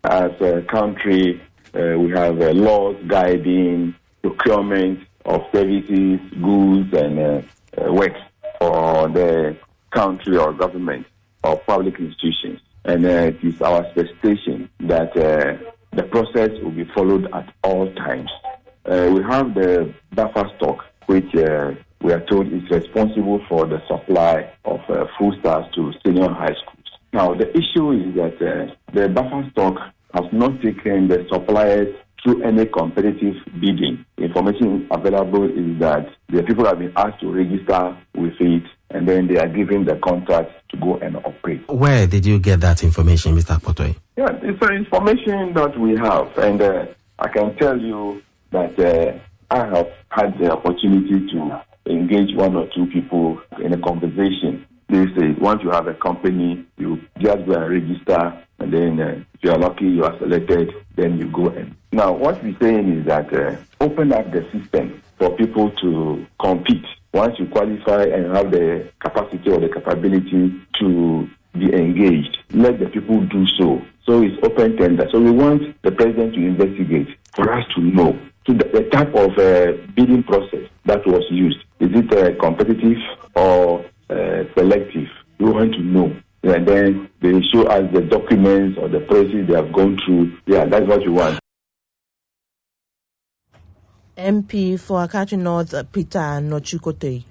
As a country, we have laws guiding procurement of services, goods, and works for the country or government or public institutions. And it is our expectation that the process will be followed at all times. We have the buffer stock, which we are told is responsible for the supply of foodstuffs to senior high schools. Now, the issue is that the buffer stock has not taken the suppliers through any competitive bidding. Information available is that the people have been asked to register with it, and then they are given the contract to go and operate. Where did you get that information, Mr. Potoi? Yeah, it's information that we have, and I can tell you that I have had the opportunity to engage one or two people in a conversation. They say once you have a company, you just go and register, and then if you are lucky, you are selected, then you go in. Now, what we're saying is that open up the system for people to compete. Once you qualify and have the capacity or the capability to be engaged, let the people do so. So it's open tender. So we want the president to investigate for us to know the type of bidding process that was used. Is it competitive or selective? We want to know. And then they show us the documents or the process they have gone through. Yeah, that's what we want. MP for Akatwi North, Peter Nochukote.